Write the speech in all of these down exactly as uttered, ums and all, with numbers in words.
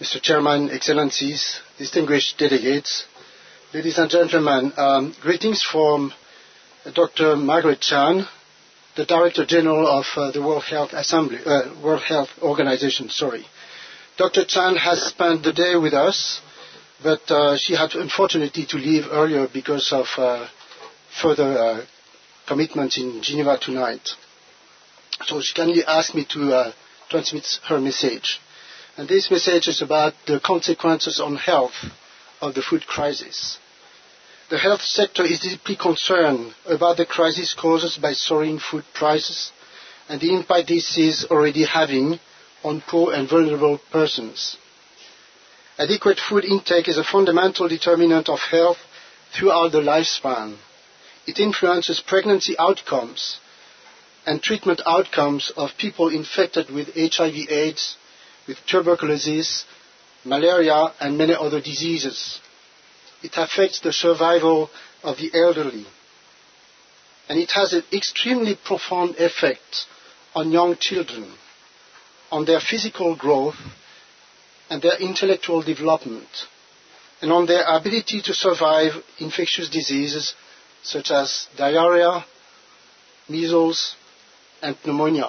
Mister Chairman, Excellencies, distinguished delegates, ladies and gentlemen, um, greetings from Doctor Margaret Chan, the Director General of uh, the World Health Assembly, uh, World Health Organization. Sorry, Doctor Chan has spent the day with us, but uh, she had unfortunately to leave earlier because of uh, further uh, commitments in Geneva tonight. So she kindly asked me to uh, transmit her message. And this message is about the consequences on health of the food crisis. The health sector is deeply concerned about the crisis caused by soaring food prices and the impact this is already having on poor and vulnerable persons. Adequate food intake is a fundamental determinant of health throughout the lifespan. It influences pregnancy outcomes and treatment outcomes of people infected with H I V AIDS, with tuberculosis, malaria, and many other diseases. It affects the survival of the elderly. And it has an extremely profound effect on young children, on their physical growth and their intellectual development, and on their ability to survive infectious diseases such as diarrhea, measles, and pneumonia.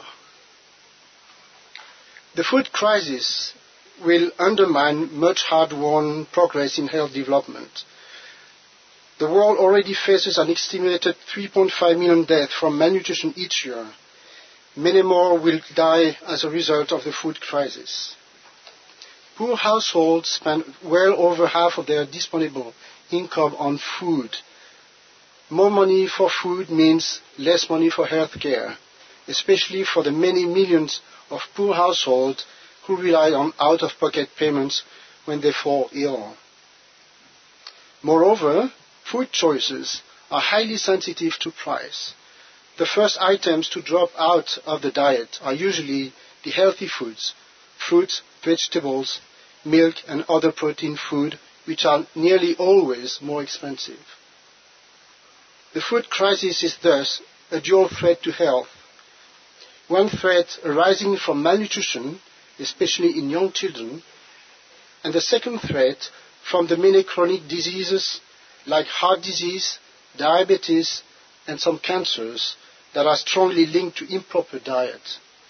The food crisis will undermine much hard-won progress in health development. The world already faces an estimated three point five million deaths from malnutrition each year. Many more will die as a result of the food crisis. Poor households spend well over half of their disponible income on food. More money for food means less money for health care, especially for the many millions of poor households who rely on out-of-pocket payments when they fall ill. Moreover, food choices are highly sensitive to price. The first items to drop out of the diet are usually the healthy foods, fruits, vegetables, milk, and other protein food, which are nearly always more expensive. The food crisis is thus a dual threat to health. One threat arising from malnutrition, especially in young children, and the second threat from the many chronic diseases like heart disease, diabetes, and some cancers that are strongly linked to improper diet.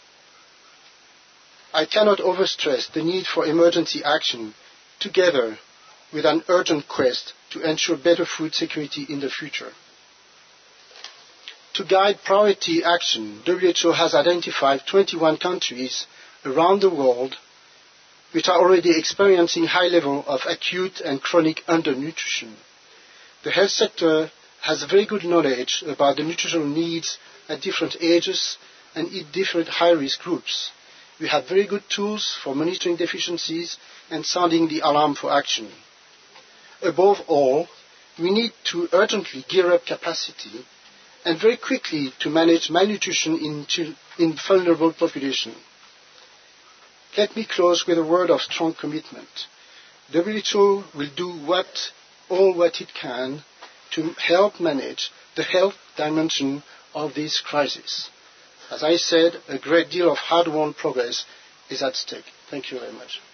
I cannot overstress the need for emergency action, together with an urgent quest to ensure better food security in the future. To guide priority action, W H O has identified twenty-one countries around the world which are already experiencing high level of acute and chronic undernutrition. The health sector has very good knowledge about the nutritional needs at different ages and in different high-risk groups. We have very good tools for monitoring deficiencies and sounding the alarm for action. Above all, we need to urgently gear up capacity and very quickly to manage malnutrition in, in vulnerable populations. Let me close with a word of strong commitment. W H O will do what, all what it can to help manage the health dimension of this crisis. As I said, a great deal of hard-won progress is at stake. Thank you very much.